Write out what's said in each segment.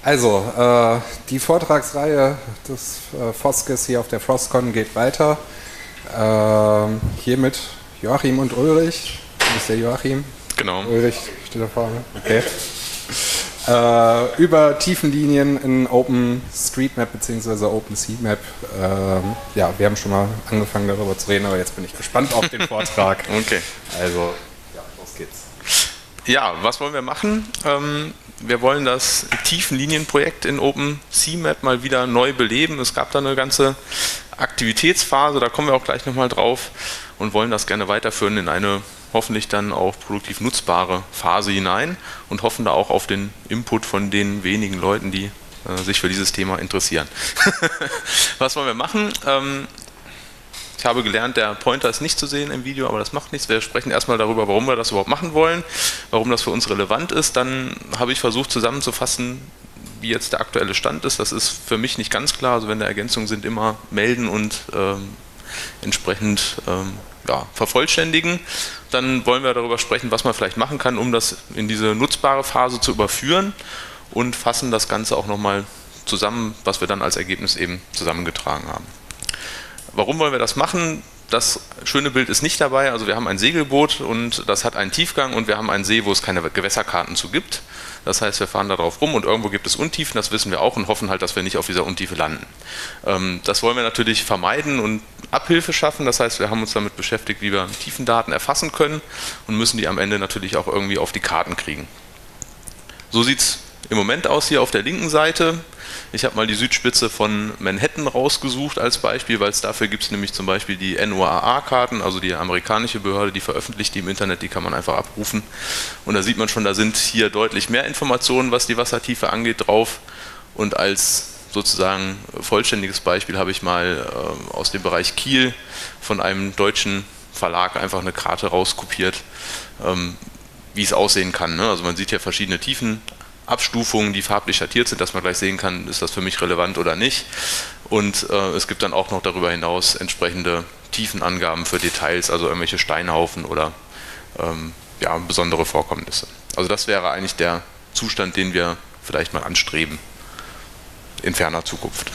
Also, die Vortragsreihe des Foskes hier auf der Frostcon geht weiter. Hier mit Joachim und Ulrich. Du bist der Joachim. Genau. Ulrich steht da vorne. Okay. Über Tiefenlinien in OpenStreetMap bzw. OpenSeaMap. Ja, wir haben schon mal angefangen darüber zu reden, aber jetzt bin ich gespannt auf den Vortrag. Okay. Also, ja, los geht's. Ja, was wollen wir machen? Wir wollen das Tiefenlinienprojekt in OpenSeaMap mal wieder neu beleben. Es gab da eine ganze Aktivitätsphase, da kommen wir auch gleich nochmal drauf und wollen das gerne weiterführen in eine hoffentlich dann auch produktiv nutzbare Phase hinein und hoffen da auch auf den Input von den wenigen Leuten, die sich für dieses Thema interessieren. Was wollen wir machen? Ich habe gelernt, der Pointer ist nicht zu sehen im Video, aber das macht nichts. Wir sprechen erstmal darüber, warum wir das überhaupt machen wollen, warum das für uns relevant ist. Dann habe ich versucht zusammenzufassen, wie jetzt der aktuelle Stand ist. Das ist für mich nicht ganz klar. Also wenn da Ergänzungen sind, immer melden und entsprechend vervollständigen. Dann wollen wir darüber sprechen, was man vielleicht machen kann, um das in diese nutzbare Phase zu überführen und fassen das Ganze auch nochmal zusammen, was wir dann als Ergebnis eben zusammengetragen haben. Warum wollen wir das machen? Das schöne Bild ist nicht dabei. Also wir haben ein Segelboot und das hat einen Tiefgang und wir haben einen See, wo es keine Gewässerkarten zu gibt. Das heißt, wir fahren da drauf rum und irgendwo gibt es Untiefen, das wissen wir auch und hoffen halt, dass wir nicht auf dieser Untiefe landen. Das wollen wir natürlich vermeiden und Abhilfe schaffen. Das heißt, wir haben uns damit beschäftigt, wie wir Tiefendaten erfassen können und müssen die am Ende natürlich auch irgendwie auf die Karten kriegen. So sieht es im Moment aus hier auf der linken Seite. Ich habe mal die Südspitze von Manhattan rausgesucht als Beispiel, weil es dafür gibt es nämlich zum Beispiel die NOAA-Karten, also die amerikanische Behörde, die veröffentlicht die im Internet, die kann man einfach abrufen. Und da sieht man schon, da sind hier deutlich mehr Informationen, was die Wassertiefe angeht, drauf. Und als sozusagen vollständiges Beispiel habe ich mal aus dem Bereich Kiel von einem deutschen Verlag einfach eine Karte rauskopiert, wie es aussehen kann. Ne? Also man sieht hier verschiedene Tiefenabstufungen, die farblich schattiert sind, dass man gleich sehen kann, ist das für mich relevant oder nicht. Und es gibt dann auch noch darüber hinaus entsprechende Tiefenangaben für Details, also irgendwelche Steinhaufen oder besondere Vorkommnisse. Also das wäre eigentlich der Zustand, den wir vielleicht mal anstreben in ferner Zukunft.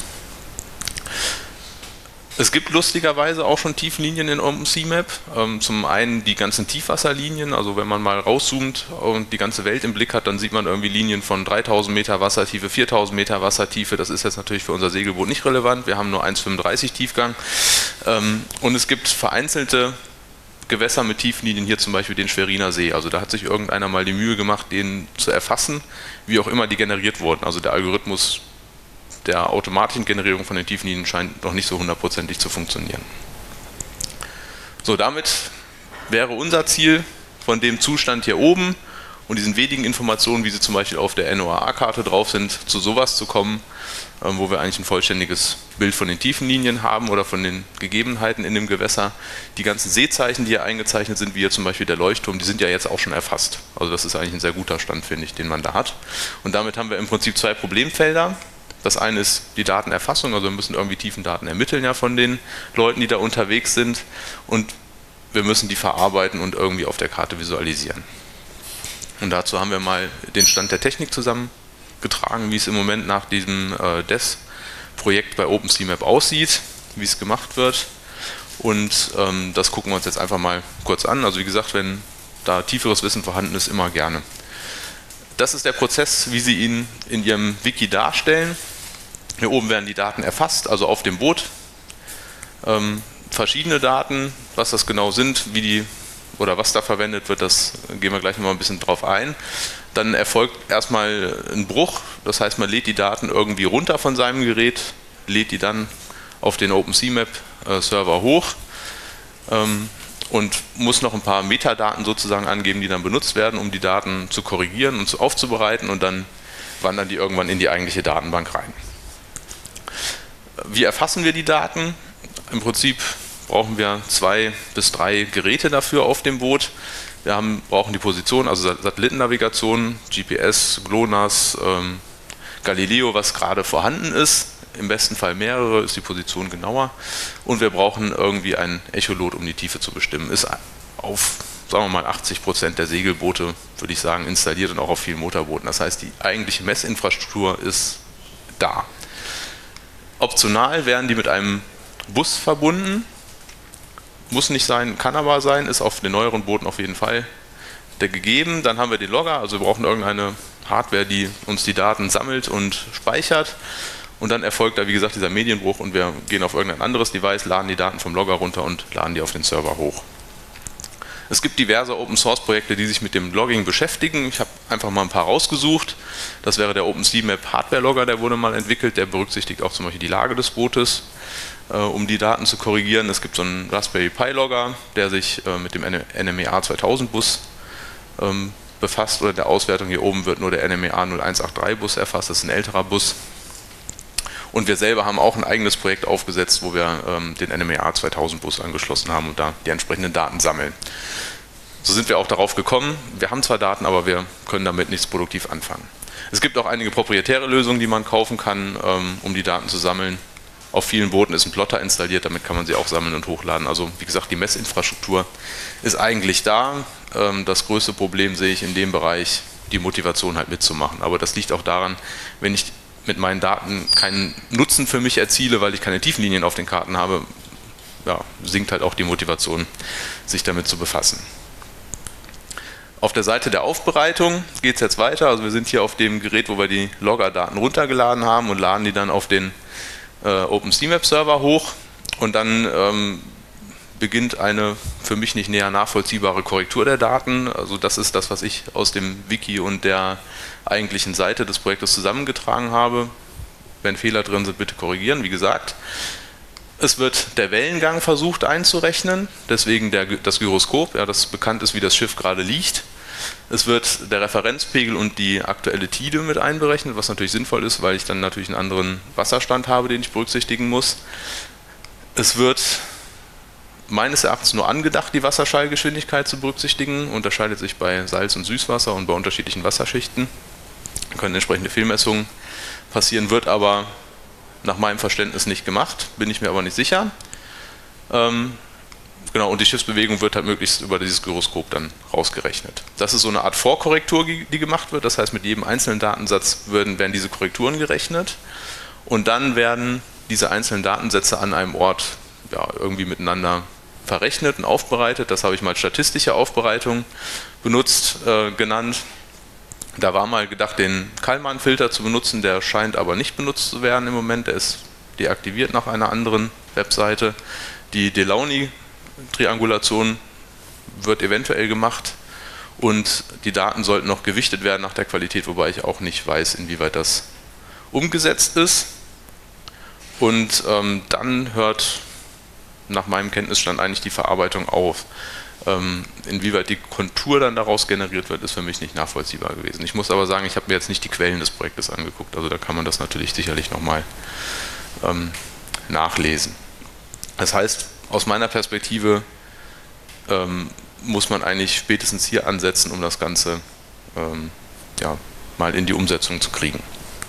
Es gibt lustigerweise auch schon Tiefenlinien in OpenSeaMap. Zum einen die ganzen Tiefwasserlinien, also wenn man mal rauszoomt und die ganze Welt im Blick hat, dann sieht man irgendwie Linien von 3000 Meter Wassertiefe, 4000 Meter Wassertiefe. Das ist jetzt natürlich für unser Segelboot nicht relevant. Wir haben nur 1,35 Tiefgang. Und es gibt vereinzelte Gewässer mit Tiefenlinien, hier zum Beispiel den Schweriner See. Also da hat sich irgendeiner mal die Mühe gemacht, den zu erfassen, wie auch immer die generiert wurden. Also der Algorithmus der automatischen Generierung von den Tiefenlinien scheint noch nicht so hundertprozentig zu funktionieren. So, damit wäre unser Ziel von dem Zustand hier oben und diesen wenigen Informationen, wie sie zum Beispiel auf der NOAA-Karte drauf sind, zu sowas zu kommen, wo wir eigentlich ein vollständiges Bild von den Tiefenlinien haben oder von den Gegebenheiten in dem Gewässer. Die ganzen Seezeichen, die hier eingezeichnet sind, wie hier zum Beispiel der Leuchtturm, die sind ja jetzt auch schon erfasst. Also das ist eigentlich ein sehr guter Stand, finde ich, den man da hat. Und damit haben wir im Prinzip zwei Problemfelder. Das eine ist die Datenerfassung, also wir müssen irgendwie Tiefendaten ermitteln ja von den Leuten, die da unterwegs sind und wir müssen die verarbeiten und irgendwie auf der Karte visualisieren. Und dazu haben wir mal den Stand der Technik zusammengetragen, wie es im Moment nach diesem DES-Projekt bei OpenSeaMap aussieht, wie es gemacht wird und das gucken wir uns jetzt einfach mal kurz an. Also wie gesagt, wenn da tieferes Wissen vorhanden ist, immer gerne. Das ist der Prozess, wie Sie ihn in Ihrem Wiki darstellen. Hier oben werden die Daten erfasst, also auf dem Boot. Verschiedene Daten, was das genau sind, wie die oder was da verwendet wird, das gehen wir gleich nochmal ein bisschen drauf ein. Dann erfolgt erstmal ein Bruch, das heißt, man lädt die Daten irgendwie runter von seinem Gerät, lädt die dann auf den OpenSeaMap-Server hoch. Und muss noch ein paar Metadaten sozusagen angeben, die dann benutzt werden, um die Daten zu korrigieren und aufzubereiten und dann wandern die irgendwann in die eigentliche Datenbank rein. Wie erfassen wir die Daten? Im Prinzip brauchen wir 2 bis 3 Geräte dafür auf dem Boot. Wir brauchen die Position, also Satellitennavigation, GPS, GLONASS, Galileo, was gerade vorhanden ist. Im besten Fall mehrere, ist die Position genauer. Und wir brauchen irgendwie ein Echolot, um die Tiefe zu bestimmen. Ist auf sagen wir mal 80% der Segelboote, würde ich sagen, installiert und auch auf vielen Motorbooten. Das heißt, die eigentliche Messinfrastruktur ist da. Optional werden die mit einem Bus verbunden. Muss nicht sein, kann aber sein, ist auf den neueren Booten auf jeden Fall gegeben. Dann haben wir den Logger, also wir brauchen irgendeine Hardware, die uns die Daten sammelt und speichert. Und dann erfolgt da, wie gesagt, dieser Medienbruch und wir gehen auf irgendein anderes Device, laden die Daten vom Logger runter und laden die auf den Server hoch. Es gibt diverse Open-Source-Projekte, die sich mit dem Logging beschäftigen. Ich habe einfach mal ein paar rausgesucht. Das wäre der OpenSeaMap Hardware-Logger, der wurde mal entwickelt. Der berücksichtigt auch zum Beispiel die Lage des Bootes, um die Daten zu korrigieren. Es gibt so einen Raspberry Pi-Logger, der sich mit dem NMEA 2000-Bus befasst. Oder der Auswertung hier oben wird nur der NMEA 0183-Bus erfasst. Das ist ein älterer Bus. Und wir selber haben auch ein eigenes Projekt aufgesetzt, wo wir den NMEA 2000-Bus angeschlossen haben und da die entsprechenden Daten sammeln. So sind wir auch darauf gekommen. Wir haben zwar Daten, aber wir können damit nichts produktiv anfangen. Es gibt auch einige proprietäre Lösungen, die man kaufen kann, um die Daten zu sammeln. Auf vielen Booten ist ein Plotter installiert, damit kann man sie auch sammeln und hochladen. Also wie gesagt, die Messinfrastruktur ist eigentlich da. Das größte Problem sehe ich in dem Bereich, die Motivation halt mitzumachen. Aber das liegt auch daran, wenn ich mit meinen Daten keinen Nutzen für mich erziele, weil ich keine Tiefenlinien auf den Karten habe, ja, sinkt halt auch die Motivation, sich damit zu befassen. Auf der Seite der Aufbereitung geht es jetzt weiter. Also wir sind hier auf dem Gerät, wo wir die Logger-Daten runtergeladen haben und laden die dann auf den OpenSeaMap-Server hoch. Und dann beginnt eine für mich nicht näher nachvollziehbare Korrektur der Daten. Also das ist das, was ich aus dem Wiki und der eigentlichen Seite des Projektes zusammengetragen habe. Wenn Fehler drin sind, bitte korrigieren, wie gesagt. Es wird der Wellengang versucht einzurechnen, deswegen das Gyroskop, ja, das bekannt ist, wie das Schiff gerade liegt. Es wird der Referenzpegel und die aktuelle Tide mit einberechnet, was natürlich sinnvoll ist, weil ich dann natürlich einen anderen Wasserstand habe, den ich berücksichtigen muss. Es wird meines Erachtens nur angedacht, die Wasserschallgeschwindigkeit zu berücksichtigen, unterscheidet sich bei Salz- und Süßwasser und bei unterschiedlichen Wasserschichten. Können entsprechende Fehlmessungen passieren, wird aber nach meinem Verständnis nicht gemacht, bin ich mir aber nicht sicher. Genau, und die Schiffsbewegung wird halt möglichst über dieses Gyroskop dann rausgerechnet. Das ist so eine Art Vorkorrektur, die gemacht wird, das heißt mit jedem einzelnen Datensatz werden diese Korrekturen gerechnet und dann werden diese einzelnen Datensätze an einem Ort ja, irgendwie miteinander verrechnet und aufbereitet. Das habe ich mal statistische Aufbereitung genannt. Da war mal gedacht, den Kalman-Filter zu benutzen, der scheint aber nicht benutzt zu werden im Moment. Der ist deaktiviert nach einer anderen Webseite. Die Delaunay-Triangulation wird eventuell gemacht und die Daten sollten noch gewichtet werden nach der Qualität, wobei ich auch nicht weiß, inwieweit das umgesetzt ist. Und dann hört nach meinem Kenntnisstand eigentlich die Verarbeitung auf. Inwieweit die Kontur dann daraus generiert wird, ist für mich nicht nachvollziehbar gewesen. Ich muss aber sagen, ich habe mir jetzt nicht die Quellen des Projektes angeguckt, also da kann man das natürlich sicherlich nochmal nachlesen. Das heißt, aus meiner Perspektive muss man eigentlich spätestens hier ansetzen, um das Ganze ja, mal in die Umsetzung zu kriegen.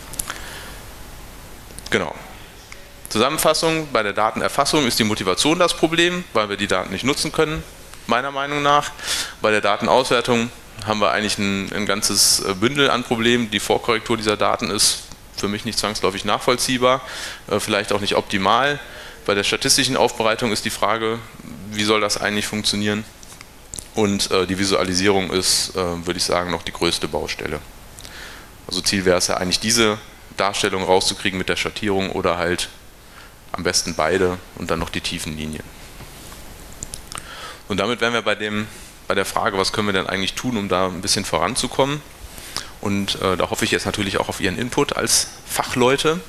Genau. Zusammenfassung: Bei der Datenerfassung ist die Motivation das Problem, weil wir die Daten nicht nutzen können, meiner Meinung nach. Bei der Datenauswertung haben wir eigentlich ein ganzes Bündel an Problemen. Die Vorkorrektur dieser Daten ist für mich nicht zwangsläufig nachvollziehbar, vielleicht auch nicht optimal. Bei der statistischen Aufbereitung ist die Frage, wie soll das eigentlich funktionieren? Und die Visualisierung ist, würde ich sagen, noch die größte Baustelle. Also Ziel wäre es ja eigentlich, diese Darstellung rauszukriegen mit der Schattierung oder halt am besten beide und dann noch die Tiefenlinien. Und damit wären wir bei der Frage, was können wir denn eigentlich tun, um da ein bisschen voranzukommen. Und da hoffe ich jetzt natürlich auch auf Ihren Input als Fachleute.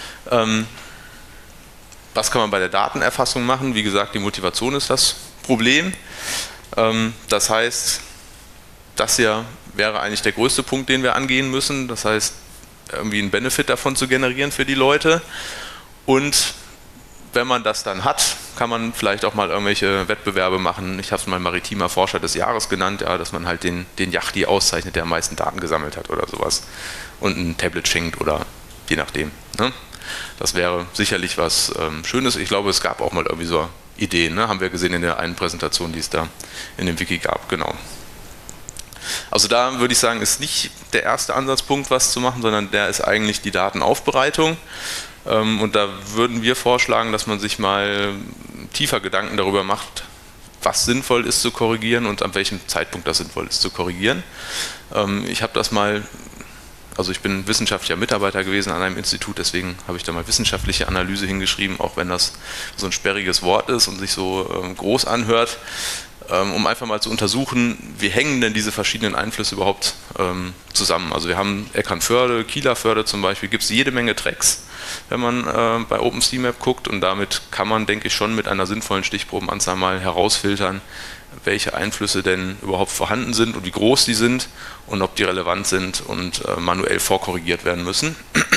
Was kann man bei der Datenerfassung machen? Wie gesagt, die Motivation ist das Problem. Das heißt, das hier wäre eigentlich der größte Punkt, den wir angehen müssen. Das heißt, irgendwie einen Benefit davon zu generieren für die Leute. Und wenn man das dann hat, kann man vielleicht auch mal irgendwelche Wettbewerbe machen. Ich habe es mal maritimer Forscher des Jahres genannt, ja, dass man halt den Yachty auszeichnet, der am meisten Daten gesammelt hat oder sowas. Und ein Tablet schenkt oder je nachdem. Ne? Das wäre sicherlich was Schönes. Ich glaube, es gab auch mal irgendwie so Ideen, ne? Haben wir gesehen in der einen Präsentation, die es da in dem Wiki gab, genau. Also da würde ich sagen, ist nicht der erste Ansatzpunkt, was zu machen, sondern der ist eigentlich die Datenaufbereitung. Und da würden wir vorschlagen, dass man sich mal tiefer Gedanken darüber macht, was sinnvoll ist zu korrigieren und an welchem Zeitpunkt das sinnvoll ist zu korrigieren. Ich habe das mal, also ich bin wissenschaftlicher Mitarbeiter gewesen an einem Institut, deswegen habe ich da mal wissenschaftliche Analyse hingeschrieben, auch wenn das so ein sperriges Wort ist und sich so groß anhört, um einfach mal zu untersuchen, wie hängen denn diese verschiedenen Einflüsse überhaupt zusammen. Also wir haben Eckernförde, Kielerförde zum Beispiel, gibt es jede Menge Tracks, wenn man bei OpenStreetMap guckt, und damit kann man, denke ich, schon mit einer sinnvollen Stichprobenanzahl mal herausfiltern, welche Einflüsse denn überhaupt vorhanden sind und wie groß die sind und ob die relevant sind und manuell vorkorrigiert werden müssen.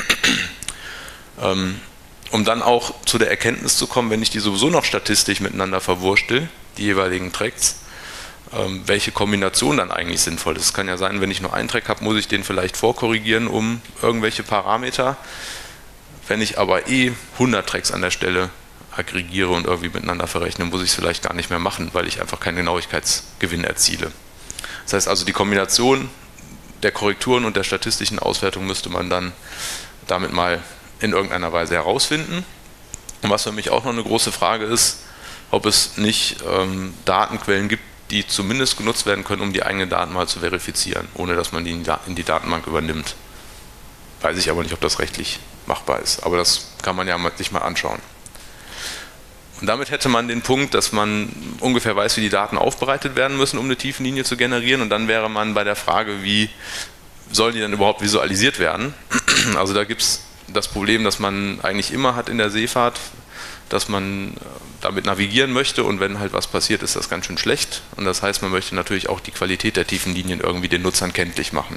Um dann auch zu der Erkenntnis zu kommen, wenn ich die sowieso noch statistisch miteinander verwurstel, die jeweiligen Tracks, welche Kombination dann eigentlich sinnvoll ist. Es kann ja sein, wenn ich nur einen Track habe, muss ich den vielleicht vorkorrigieren um irgendwelche Parameter. Wenn ich aber 100 Tracks an der Stelle aggregiere und irgendwie miteinander verrechne, muss ich es vielleicht gar nicht mehr machen, weil ich einfach keinen Genauigkeitsgewinn erziele. Das heißt also, die Kombination der Korrekturen und der statistischen Auswertung müsste man dann damit mal in irgendeiner Weise herausfinden. Und was für mich auch noch eine große Frage ist, ob es nicht Datenquellen gibt, die zumindest genutzt werden können, um die eigenen Daten mal zu verifizieren, ohne dass man die in die Datenbank übernimmt. Weiß ich aber nicht, ob das rechtlich machbar ist, aber das kann man ja sich mal anschauen. Und damit hätte man den Punkt, dass man ungefähr weiß, wie die Daten aufbereitet werden müssen, um eine Tiefenlinie zu generieren, und dann wäre man bei der Frage, wie sollen die dann überhaupt visualisiert werden? Also da gibt es das Problem, das man eigentlich immer hat in der Seefahrt, dass man damit navigieren möchte, und wenn halt was passiert, ist das ganz schön schlecht, und das heißt, man möchte natürlich auch die Qualität der Tiefenlinien irgendwie den Nutzern kenntlich machen.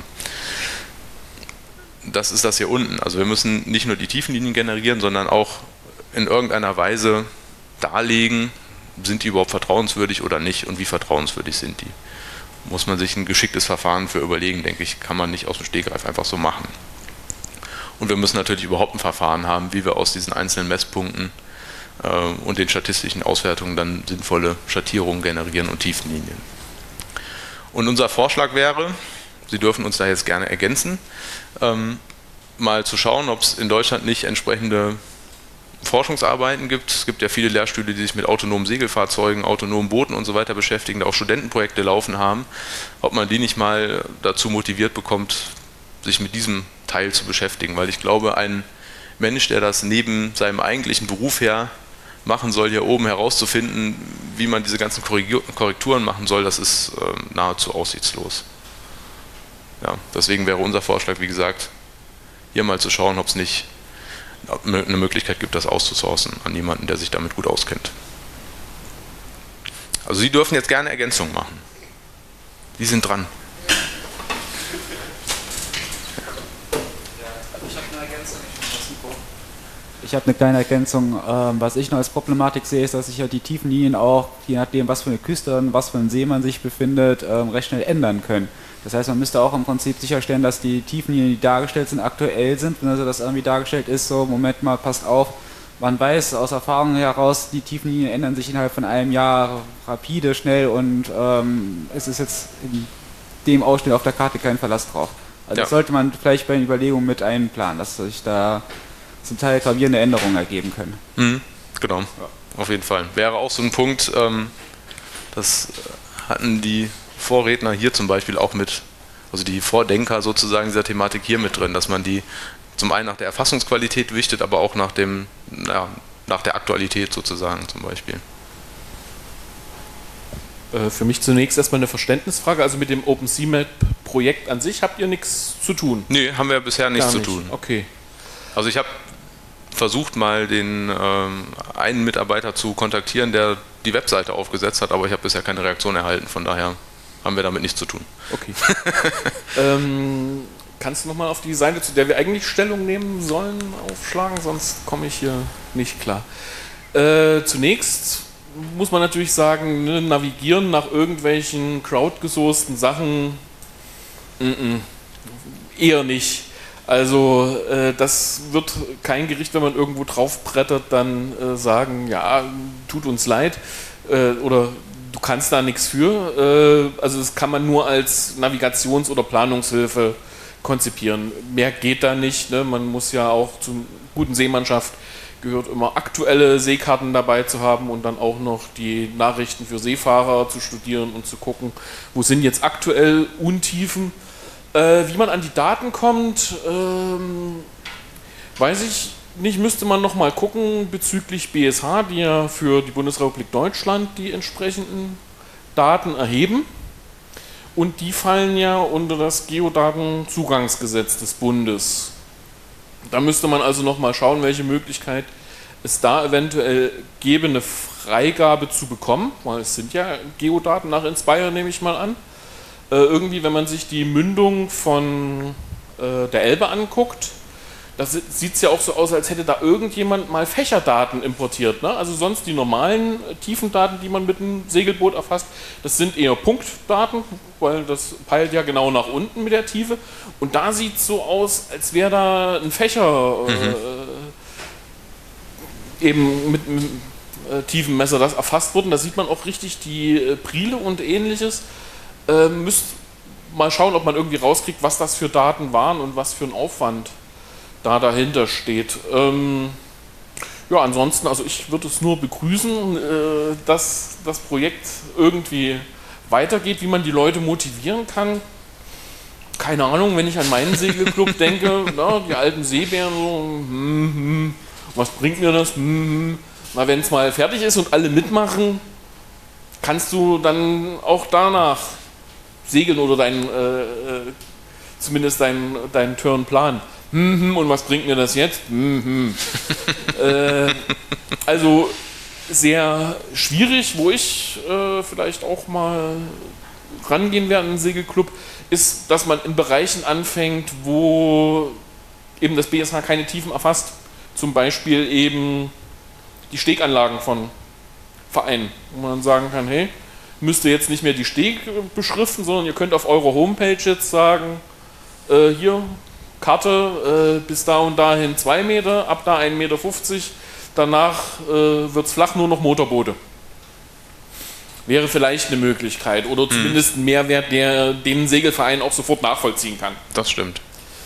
Das ist das hier unten. Also wir müssen nicht nur die Tiefenlinien generieren, sondern auch in irgendeiner Weise darlegen, sind die überhaupt vertrauenswürdig oder nicht, und wie vertrauenswürdig sind die. Muss man sich ein geschicktes Verfahren für überlegen, denke ich, kann man nicht aus dem Stegreif einfach so machen. Und wir müssen natürlich überhaupt ein Verfahren haben, wie wir aus diesen einzelnen Messpunkten und den statistischen Auswertungen dann sinnvolle Schattierungen generieren und Tiefenlinien. Und unser Vorschlag wäre, Sie dürfen uns da jetzt gerne ergänzen, mal zu schauen, ob es in Deutschland nicht entsprechende Forschungsarbeiten gibt. Es gibt ja viele Lehrstühle, die sich mit autonomen Segelfahrzeugen, autonomen Booten und so weiter beschäftigen, da auch Studentenprojekte laufen haben, ob man die nicht mal dazu motiviert bekommt, sich mit diesem Teil zu beschäftigen, weil ich glaube, ein Mensch, der das neben seinem eigentlichen Beruf her machen soll, hier oben herauszufinden, wie man diese ganzen Korrekturen machen soll, das ist nahezu aussichtslos. Ja, deswegen wäre unser Vorschlag, wie gesagt, hier mal zu schauen, ob es nicht eine Möglichkeit gibt, das auszusourcen an jemanden, der sich damit gut auskennt. Also Sie dürfen jetzt gerne Ergänzungen machen. Sie sind dran. Ich habe eine kleine Ergänzung. Was ich noch als Problematik sehe, ist, dass sich ja die Tiefenlinien auch, je nachdem, was für eine Küste und was für ein See man sich befindet, recht schnell ändern können. Das heißt, man müsste auch im Prinzip sicherstellen, dass die Tiefenlinien, die dargestellt sind, aktuell sind. Wenn also das irgendwie dargestellt ist, so, Moment mal, passt auf, man weiß aus Erfahrung heraus, die Tiefenlinien ändern sich innerhalb von einem Jahr rapide, schnell, und es ist jetzt in dem Ausschnitt auf der Karte kein Verlass drauf. Also das sollte man vielleicht bei den Überlegungen mit einplanen, dass sich da zum Teil gravierende Änderungen ergeben können. Mhm, genau, ja. Auf jeden Fall. Wäre auch so ein Punkt, das hatten die Vorredner hier zum Beispiel auch mit, also die Vordenker sozusagen dieser Thematik hier mit drin, dass man die zum einen nach der Erfassungsqualität wichtet, aber auch nach der Aktualität sozusagen zum Beispiel. Für mich zunächst erstmal eine Verständnisfrage. Also mit dem OpenStreetMap-Projekt an sich habt ihr nichts zu tun? Nee, haben wir bisher nichts zu tun. Okay. Also ich habe versucht, mal den einen Mitarbeiter zu kontaktieren, der die Webseite aufgesetzt hat, aber ich habe bisher keine Reaktion erhalten, von daher haben wir damit nichts zu tun. Okay. Kannst du nochmal auf die Seite, zu der wir eigentlich Stellung nehmen sollen, aufschlagen? Sonst komme ich hier nicht klar. Zunächst muss man natürlich sagen, ne, navigieren nach irgendwelchen crowdgesourcten Sachen eher nicht. Also das wird kein Gericht, wenn man irgendwo drauf brettert, dann sagen, ja, tut uns leid oder du kannst da nichts für. Also das kann man nur als Navigations- oder Planungshilfe konzipieren. Mehr geht da nicht. Ne? Man muss ja auch zur guten Seemannschaft gehört immer aktuelle Seekarten dabei zu haben und dann auch noch die Nachrichten für Seefahrer zu studieren und zu gucken, wo sind jetzt aktuell Untiefen. Wie man an die Daten kommt, weiß ich nicht, müsste man nochmal gucken bezüglich BSH, die ja für die Bundesrepublik Deutschland die entsprechenden Daten erheben. Und die fallen ja unter das Geodatenzugangsgesetz des Bundes. Da müsste man also nochmal schauen, welche Möglichkeit es da eventuell gäbe, eine Freigabe zu bekommen, weil es sind ja Geodaten nach Inspire, nehme ich mal an. Irgendwie, wenn man sich die Mündung von der Elbe anguckt, da sieht es ja auch so aus, als hätte da irgendjemand mal Fächerdaten importiert. Ne? Also sonst die normalen Tiefendaten, die man mit einem Segelboot erfasst, das sind eher Punktdaten, weil das peilt ja genau nach unten mit der Tiefe. Und da sieht es so aus, als wäre da ein Fächer eben mit einem Tiefenmesser das erfasst worden. Da sieht man auch richtig die Prile und ähnliches. Müsst mal schauen, ob man irgendwie rauskriegt, was das für Daten waren und was für ein Aufwand da dahinter steht. Ja, ansonsten, also ich würde es nur begrüßen, dass das Projekt irgendwie weitergeht, wie man die Leute motivieren kann. Keine Ahnung, wenn ich an meinen Segelclub denke, na, die alten Seebären so, was bringt mir das? Na, wenn es mal fertig ist und alle mitmachen, kannst du dann auch danach segeln oder zumindest deinen Turn planen. Und was bringt mir das jetzt? Also sehr schwierig, wo ich vielleicht auch mal rangehen werde in den Segelclub, ist, dass man in Bereichen anfängt, wo eben das BSH keine Tiefen erfasst. Zum Beispiel eben die Steganlagen von Vereinen, wo man sagen kann, hey, müsst ihr jetzt nicht mehr die Steg beschriften, sondern ihr könnt auf eurer Homepage jetzt sagen, hier, Karte, bis da und dahin 2 Meter, ab da 1,50 Meter, danach wird es flach, nur noch Motorboote. Wäre vielleicht eine Möglichkeit oder zumindest ein Mehrwert, der den Segelverein auch sofort nachvollziehen kann. Das stimmt.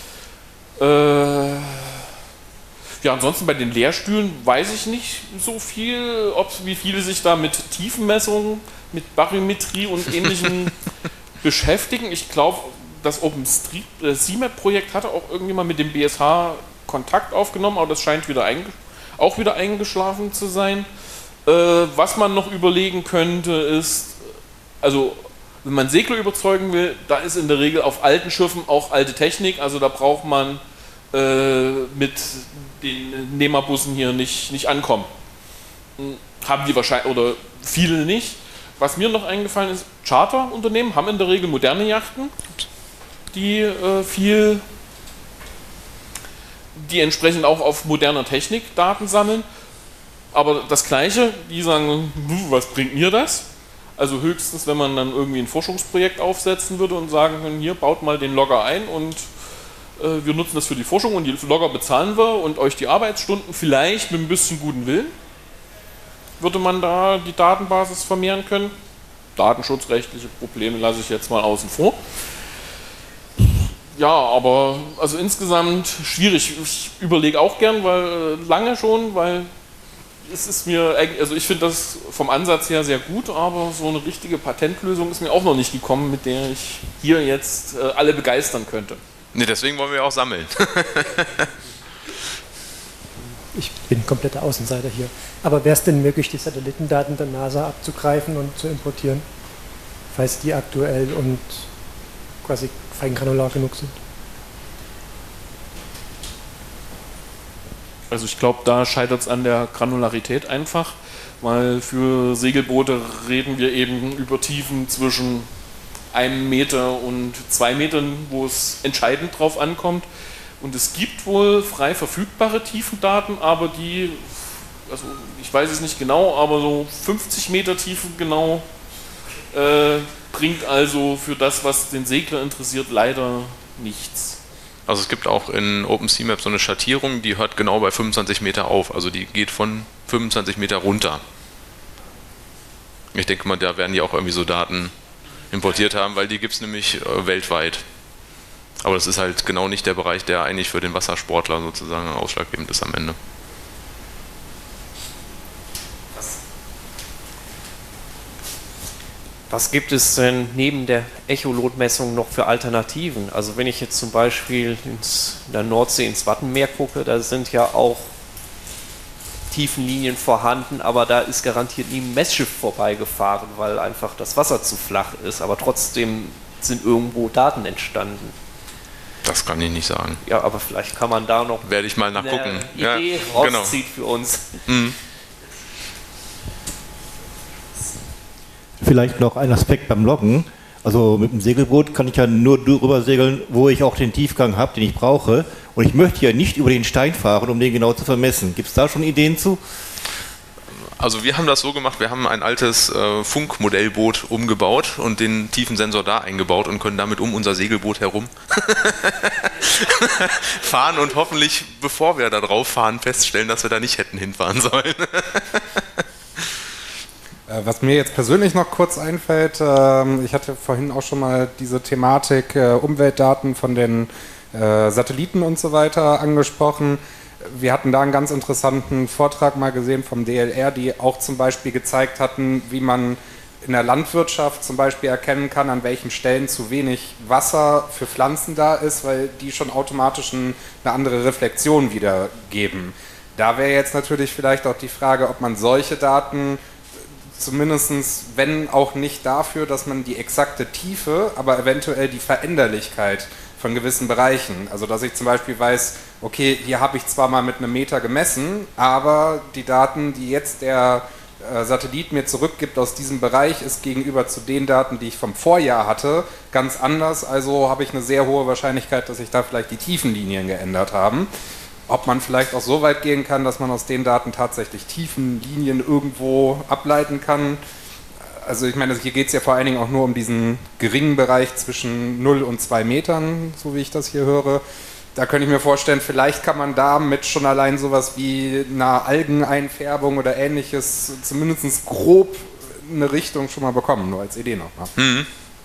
Ja, ansonsten bei den Lehrstühlen weiß ich nicht so viel, wie viele sich da mit Tiefenmessungen, mit Barometrie und Ähnlichem beschäftigen. Ich glaube, das OpenSeaMap-Projekt hatte auch irgendjemand mit dem BSH Kontakt aufgenommen, aber das scheint auch wieder eingeschlafen zu sein. Was man noch überlegen könnte ist, also wenn man Segler überzeugen will, da ist in der Regel auf alten Schiffen auch alte Technik, also da braucht man mit den Nehmerbussen hier nicht ankommen. Haben die wahrscheinlich, oder viele nicht. Was mir noch eingefallen ist, Charterunternehmen haben in der Regel moderne Yachten, die entsprechend auch auf moderner Technik Daten sammeln. Aber das Gleiche, die sagen, was bringt mir das? Also höchstens, wenn man dann irgendwie ein Forschungsprojekt aufsetzen würde und sagen können, hier, baut mal den Logger ein und wir nutzen das für die Forschung und die Logger bezahlen wir und euch die Arbeitsstunden, vielleicht mit ein bisschen guten Willen, würde man da die Datenbasis vermehren können. Datenschutzrechtliche Probleme lasse ich jetzt mal außen vor. Ja, aber also insgesamt schwierig. Ich überlege auch gern, weil lange schon, weil es ist mir, also ich finde das vom Ansatz her sehr gut, aber so eine richtige Patentlösung ist mir auch noch nicht gekommen, mit der ich hier jetzt alle begeistern könnte. Nee, deswegen wollen wir auch sammeln. Ich bin kompletter Außenseiter hier. Aber wäre es denn möglich, die Satellitendaten der NASA abzugreifen und zu importieren, falls die aktuell und quasi feingranular genug sind? Also ich glaube, da scheitert es an der Granularität einfach, weil für Segelboote reden wir eben über Tiefen zwischen 1 Meter und 2 Metern, wo es entscheidend drauf ankommt. Und es gibt wohl frei verfügbare Tiefendaten, aber die, also ich weiß es nicht genau, aber so 50 Meter Tiefen genau bringt also für das, was den Segler interessiert, leider nichts. Also es gibt auch in OpenSeaMap so eine Schattierung, die hört genau bei 25 Meter auf. Also die geht von 25 Meter runter. Ich denke mal, da werden die auch irgendwie so Daten importiert haben, weil die gibt es nämlich weltweit. Aber das ist halt genau nicht der Bereich, der eigentlich für den Wassersportler sozusagen ausschlaggebend ist am Ende. Was gibt es denn neben der Echolotmessung noch für Alternativen? Also wenn ich jetzt zum Beispiel in der Nordsee ins Wattenmeer gucke, da sind ja auch Tiefenlinien vorhanden, aber da ist garantiert nie ein Messschiff vorbeigefahren, weil einfach das Wasser zu flach ist. Aber trotzdem sind irgendwo Daten entstanden. Das kann ich nicht sagen. Ja, aber vielleicht kann man da noch Werde ich mal nachgucken. eine Idee rausziehen für uns. Mhm. Vielleicht noch ein Aspekt beim Loggen. Also mit dem Segelboot kann ich ja nur drüber segeln, wo ich auch den Tiefgang habe, den ich brauche. Und ich möchte ja nicht über den Stein fahren, um den genau zu vermessen. Gibt es da schon Ideen zu? Also wir haben das so gemacht, wir haben ein altes Funkmodellboot umgebaut und den Tiefensensor da eingebaut und können damit um unser Segelboot herum fahren und hoffentlich, bevor wir da drauf fahren, feststellen, dass wir da nicht hätten hinfahren sollen. Was mir jetzt persönlich noch kurz einfällt, ich hatte vorhin auch schon mal diese Thematik Umweltdaten von den Satelliten und so weiter angesprochen. Wir hatten da einen ganz interessanten Vortrag mal gesehen vom DLR, die auch zum Beispiel gezeigt hatten, wie man in der Landwirtschaft zum Beispiel erkennen kann, an welchen Stellen zu wenig Wasser für Pflanzen da ist, weil die schon automatisch eine andere Reflexion wiedergeben. Da wäre jetzt natürlich vielleicht auch die Frage, ob man solche Daten zumindest, wenn auch nicht dafür, dass man die exakte Tiefe, aber eventuell die Veränderlichkeit von gewissen Bereichen, also dass ich zum Beispiel weiß, okay, hier habe ich zwar mal mit einem Meter gemessen, aber die Daten, die jetzt der Satellit mir zurückgibt aus diesem Bereich, ist gegenüber zu den Daten, die ich vom Vorjahr hatte, ganz anders, also habe ich eine sehr hohe Wahrscheinlichkeit, dass sich da vielleicht die Tiefenlinien geändert haben. Ob man vielleicht auch so weit gehen kann, dass man aus den Daten tatsächlich Tiefenlinien irgendwo ableiten kann. Also ich meine, hier geht es ja vor allen Dingen auch nur um diesen geringen Bereich zwischen 0 und 2 Metern, so wie ich das hier höre. Da könnte ich mir vorstellen, vielleicht kann man damit schon allein sowas wie eine Algeneinfärbung oder ähnliches zumindest grob eine Richtung schon mal bekommen, nur als Idee nochmal. Mhm.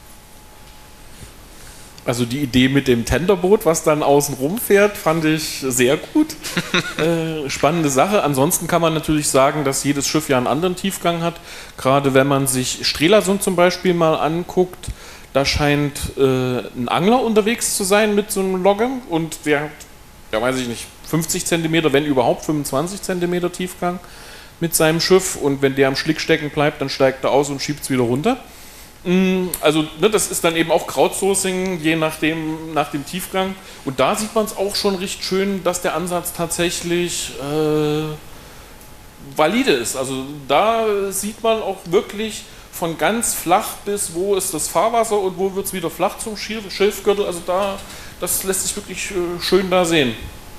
Also die Idee mit dem Tenderboot, was dann außen rumfährt, fand ich sehr gut. Spannende Sache. Ansonsten kann man natürlich sagen, dass jedes Schiff ja einen anderen Tiefgang hat. Gerade wenn man sich Strelasund zum Beispiel mal anguckt, da scheint ein Angler unterwegs zu sein mit so einem Logger und der hat, ja weiß ich nicht, 50 cm, wenn überhaupt 25 cm Tiefgang mit seinem Schiff und wenn der am Schlick stecken bleibt, dann steigt er aus und schiebt es wieder runter. Also ne, das ist dann eben auch Crowdsourcing, je nachdem, nach dem Tiefgang. Und da sieht man es auch schon recht schön, dass der Ansatz tatsächlich valide ist. Also da sieht man auch wirklich von ganz flach bis wo ist das Fahrwasser und wo wird es wieder flach zum Schilfgürtel. Also da, das lässt sich wirklich schön da sehen.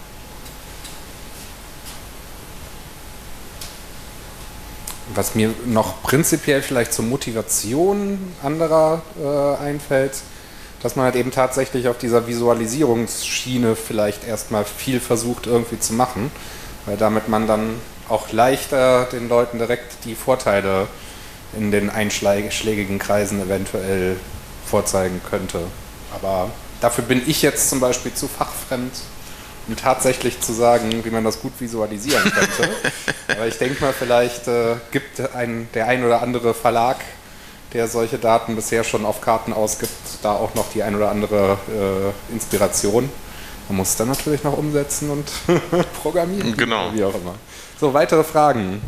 Was mir noch prinzipiell vielleicht zur Motivation anderer einfällt, dass man halt eben tatsächlich auf dieser Visualisierungsschiene vielleicht erstmal viel versucht irgendwie zu machen, weil damit man dann auch leichter den Leuten direkt die Vorteile in den einschlägigen Kreisen eventuell vorzeigen könnte. Aber dafür bin ich jetzt zum Beispiel zu fachfremd, um tatsächlich zu sagen, wie man das gut visualisieren könnte. Aber ich denke mal, vielleicht gibt der ein oder andere Verlag, der solche Daten bisher schon auf Karten ausgibt, da auch noch die ein oder andere Inspiration. Man muss es dann natürlich noch umsetzen und programmieren. Genau. Wie auch immer. So, weitere Fragen?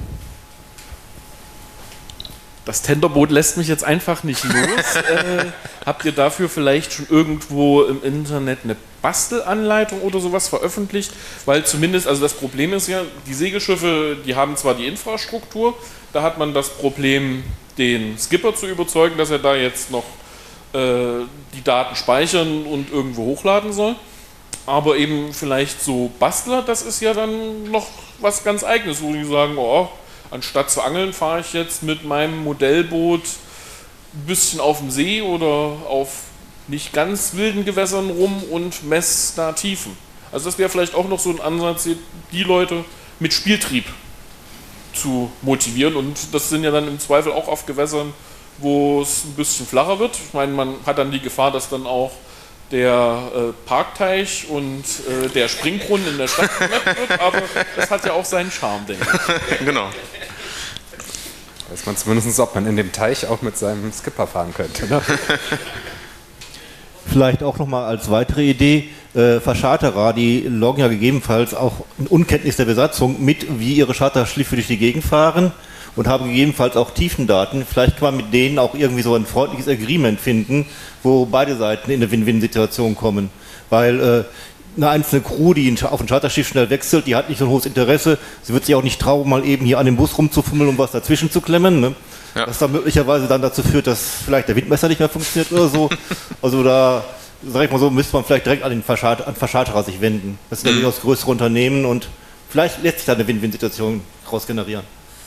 Das Tenderboot lässt mich jetzt einfach nicht los. Habt ihr dafür vielleicht schon irgendwo im Internet eine Bastelanleitung oder sowas veröffentlicht? Weil zumindest, also das Problem ist ja, die Segelschiffe, die haben zwar die Infrastruktur, da hat man das Problem, den Skipper zu überzeugen, dass er da jetzt noch die Daten speichern und irgendwo hochladen soll. Aber eben vielleicht so Bastler, das ist ja dann noch was ganz Eigenes, wo die sagen, oh, anstatt zu angeln fahre ich jetzt mit meinem Modellboot ein bisschen auf dem See oder auf nicht ganz wilden Gewässern rum und mess da Tiefen. Also das wäre vielleicht auch noch so ein Ansatz, die Leute mit Spieltrieb zu motivieren, und das sind ja dann im Zweifel auch auf Gewässern, wo es ein bisschen flacher wird. Ich meine, man hat dann die Gefahr, dass dann auch der Parkteich und der Springbrunnen in der Stadt gemappt wird, aber das hat ja auch seinen Charme, denke ich. Genau. Weiß man zumindest, ob man in dem Teich auch mit seinem Skipper fahren könnte. Ne? Vielleicht auch nochmal als weitere Idee, Verscharterer, die loggen ja gegebenenfalls auch in Unkenntnis der Besatzung mit, wie ihre Charterschiffe durch die Gegend fahren und haben gegebenenfalls auch Tiefendaten. Vielleicht kann man mit denen auch irgendwie so ein freundliches Agreement finden, wo beide Seiten in eine Win-Win-Situation kommen. Weil eine einzelne Crew, die auf ein Charterschiff schnell wechselt, die hat nicht so ein hohes Interesse. Sie wird sich auch nicht trauen, mal eben hier an dem Bus rumzufummeln, um was dazwischen zu klemmen. Ne? Ja. Was dann möglicherweise dann dazu führt, dass vielleicht der Windmesser nicht mehr funktioniert oder so. Also da, sag ich mal so, müsste man vielleicht direkt an Verscharterer sich wenden. Das sind ja durchaus größere Unternehmen und vielleicht lässt sich da eine Win-Win-Situation daraus generieren.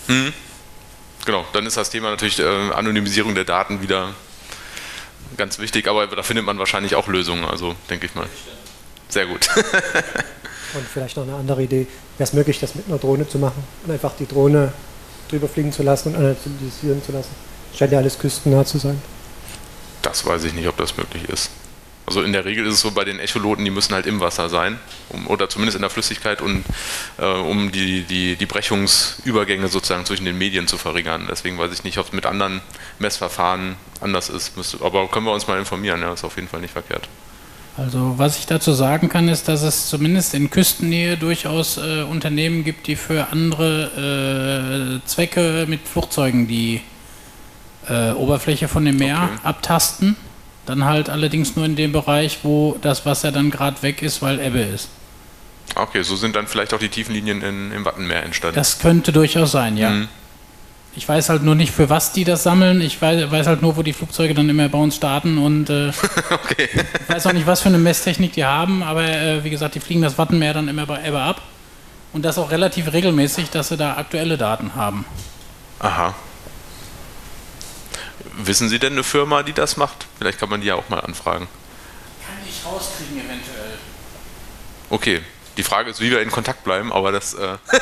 Genau, dann ist das Thema natürlich Anonymisierung der Daten wieder ganz wichtig, aber da findet man wahrscheinlich auch Lösungen, also denke ich mal. Sehr gut. Und vielleicht noch eine andere Idee. Wäre es möglich, das mit einer Drohne zu machen und einfach die Drohne drüber fliegen zu lassen und analysieren zu lassen? Scheint ja alles küstennah zu sein. Das weiß ich nicht, ob das möglich ist. Also in der Regel ist es so, bei den Echoloten, die müssen halt im Wasser sein, oder zumindest in der Flüssigkeit, und um die Brechungsübergänge sozusagen zwischen den Medien zu verringern. Deswegen weiß ich nicht, ob es mit anderen Messverfahren anders ist. Aber können wir uns mal informieren, ja, ist auf jeden Fall nicht verkehrt. Also was ich dazu sagen kann, ist, dass es zumindest in Küstennähe durchaus Unternehmen gibt, die für andere Zwecke mit Flugzeugen die Oberfläche von dem Meer abtasten. Dann halt allerdings nur in dem Bereich, wo das Wasser dann gerade weg ist, weil Ebbe ist. Okay, so sind dann vielleicht auch die Tiefenlinien im Wattenmeer entstanden. Das könnte durchaus sein, ja. Ich weiß halt nur nicht, für was die das sammeln. Ich weiß halt nur, wo die Flugzeuge dann immer bei uns starten, und okay. Ich weiß auch nicht, was für eine Messtechnik die haben, aber wie gesagt, die fliegen das Wattenmeer dann immer bei Ebbe ab, und das auch relativ regelmäßig, dass sie da aktuelle Daten haben. Aha. Wissen Sie denn eine Firma, die das macht? Vielleicht kann man die ja auch mal anfragen. Kann ich rauskriegen eventuell. Okay, die Frage ist, wie wir in Kontakt bleiben, aber das...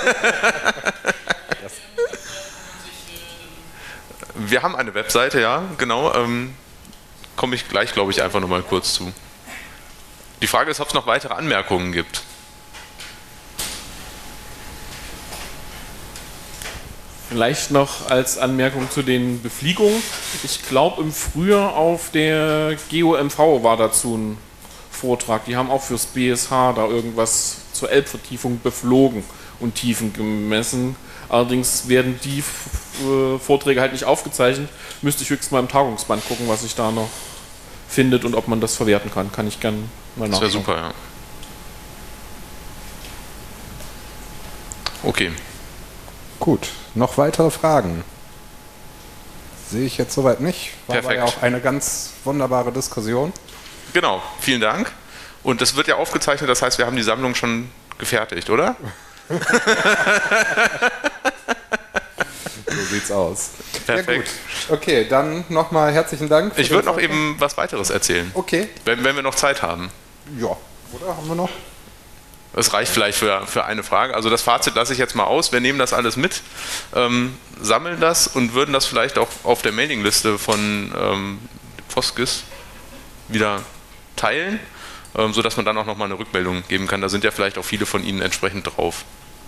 Wir haben eine Webseite, ja, genau. Komme ich gleich, glaube ich, einfach nochmal kurz zu. Die Frage ist, ob es noch weitere Anmerkungen gibt. Vielleicht noch als Anmerkung zu den Befliegungen. Ich glaube, im Frühjahr auf der GOMV war dazu ein Vortrag. Die haben auch fürs BSH da irgendwas zur Elbvertiefung beflogen und Tiefen gemessen. Allerdings werden die Vorträge halt nicht aufgezeichnet. Müsste ich höchstens mal im Tagungsband gucken, was sich da noch findet und ob man das verwerten kann. Kann ich gerne mal nachschauen. Das wäre super, ja. Okay. Gut, noch weitere Fragen? Sehe ich jetzt soweit nicht. War ja auch eine ganz wunderbare Diskussion. Genau, vielen Dank. Und das wird ja aufgezeichnet, das heißt, wir haben die Sammlung schon gefertigt, oder? So sieht's aus. Perfekt. Ja, gut. Okay, dann nochmal herzlichen Dank. Ich würde noch eben was weiteres erzählen. Okay. Wenn wir noch Zeit haben. Ja, oder haben wir noch? Das reicht vielleicht für eine Frage. Also das Fazit lasse ich jetzt mal aus. Wir nehmen das alles mit, sammeln das und würden das vielleicht auch auf der Mailingliste von Foskis wieder teilen, sodass man dann auch nochmal eine Rückmeldung geben kann. Da sind ja vielleicht auch viele von Ihnen entsprechend drauf.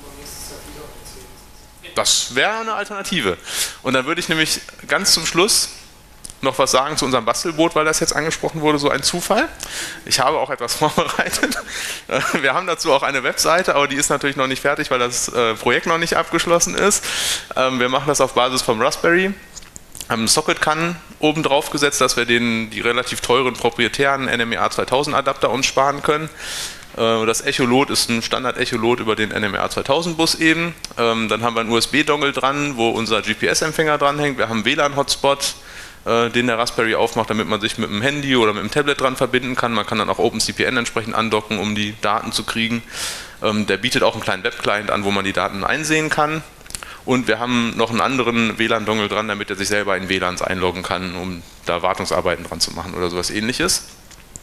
Das wäre eine Alternative. Und dann würde ich nämlich ganz zum Schluss noch was sagen zu unserem Bastelboot, weil das jetzt angesprochen wurde, so ein Zufall. Ich habe auch etwas vorbereitet. Wir haben dazu auch eine Webseite, aber die ist natürlich noch nicht fertig, weil das Projekt noch nicht abgeschlossen ist. Wir machen das auf Basis vom Raspberry. Haben einen Socket-CAN oben drauf gesetzt, dass wir die relativ teuren proprietären NMEA 2000 Adapter uns sparen können. Das Echolot ist ein Standard-Echolot über den NMEA 2000 Bus eben. Dann haben wir einen USB-Dongle dran, wo unser GPS-Empfänger dranhängt. Wir haben einen WLAN-Hotspot, den der Raspberry aufmacht, damit man sich mit dem Handy oder mit dem Tablet dran verbinden kann. Man kann dann auch OpenCPN entsprechend andocken, um die Daten zu kriegen. Der bietet auch einen kleinen Web-Client an, wo man die Daten einsehen kann. Und wir haben noch einen anderen WLAN-Dongle dran, damit er sich selber in WLANs einloggen kann, um da Wartungsarbeiten dran zu machen oder sowas Ähnliches.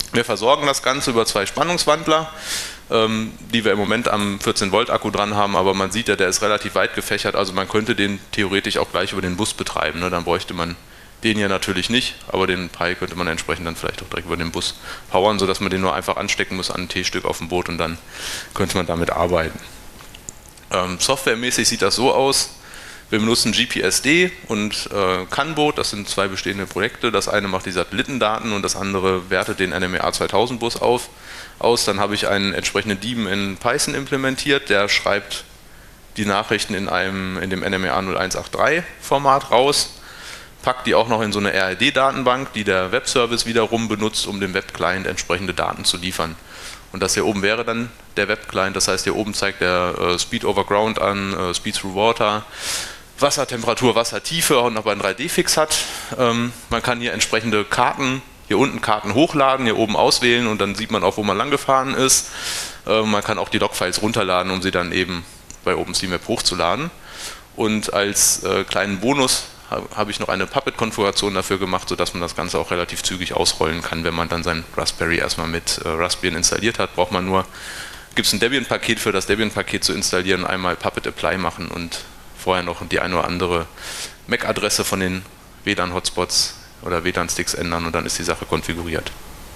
Wir versorgen das Ganze über 2 Spannungswandler, die wir im Moment am 14-Volt-Akku dran haben, aber man sieht ja, der ist relativ weit gefächert, also man könnte den theoretisch auch gleich über den Bus betreiben. Ne? Dann bräuchte man den hier natürlich nicht, aber den Pi könnte man entsprechend dann vielleicht auch direkt über den Bus powern, sodass man den nur einfach anstecken muss an ein T-Stück auf dem Boot und dann könnte man damit arbeiten. Softwaremäßig sieht das so aus, wir benutzen GPSD und CAN-Boot, das sind 2 bestehende Projekte. Das eine macht die Satellitendaten und das andere wertet den NMEA 2000 Bus aus. Dann habe ich einen entsprechenden Daemon in Python implementiert, der schreibt die Nachrichten in dem NMEA 0183 Format raus, packt die auch noch in so eine RLD-Datenbank, die der Webservice wiederum benutzt, um dem Webclient entsprechende Daten zu liefern. Und das hier oben wäre dann der Webclient, das heißt hier oben zeigt der Speed over Ground an, Speed through Water, Wassertemperatur, Wassertiefe und ob er einen 3D-Fix hat. Man kann hier entsprechende Karten, hier unten Karten hochladen, hier oben auswählen und dann sieht man auch, wo man lang gefahren ist. Man kann auch die Logfiles runterladen, um sie dann eben bei OpenStreetMap hochzuladen. Und als kleinen Bonus habe ich noch eine Puppet-Konfiguration dafür gemacht, sodass man das Ganze auch relativ zügig ausrollen kann. Wenn man dann sein Raspberry erstmal mit Raspbian installiert hat, braucht man nur, gibt es ein Debian-Paket für das Debian-Paket zu installieren, einmal Puppet Apply machen und vorher noch die eine oder andere MAC-Adresse von den WLAN-Hotspots oder WLAN-Sticks ändern und dann ist die Sache konfiguriert.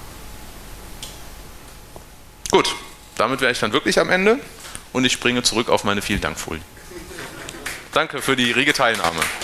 Gut, damit wäre ich dann wirklich am Ende und ich springe zurück auf meine Vielen-Dank-Folie. Danke für die rege Teilnahme.